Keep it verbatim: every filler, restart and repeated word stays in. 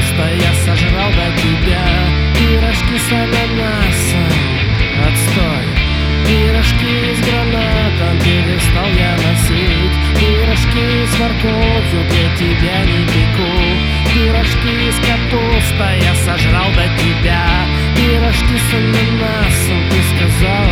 капуста, я сожрал до тебя. Пирожки с ананасом, отстой. Пирожки с гранатом перестал я носить. Пирожки с морковью для тебя не пеку. Пирожки с капустой я сожрал до тебя. Пирожки с ананасом, ты сказал